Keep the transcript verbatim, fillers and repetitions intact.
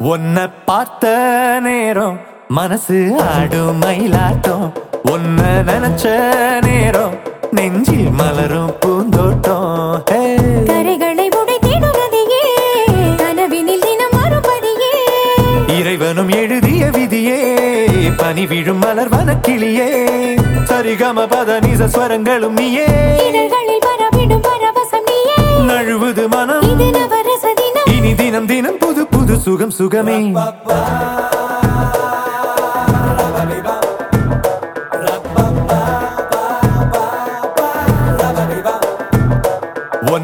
உன்னை பார்த்த நேரம் மனசு ஆடும் மயிலாட்டம். உன்னை நினைச்ச நேரம் நெஞ்சில் மலரும் பூந்தோட்டம். கரைகளை உடைத்திடும் நதியே, கனவினில் தினம் மறுபடியே. இறைவனும் எழுதிய விதியே, பனி விழும் மலர் வனக்கிளியே. சரிகம பத நிச ஸ்வரங்களும் நீயே. இதழ்களில் பரவிடும் பரவசம் நீயே. நழுவுது மனம் இது நவரச தினம். இனி தினம் தினம் புது புது சுகம் சுகமே.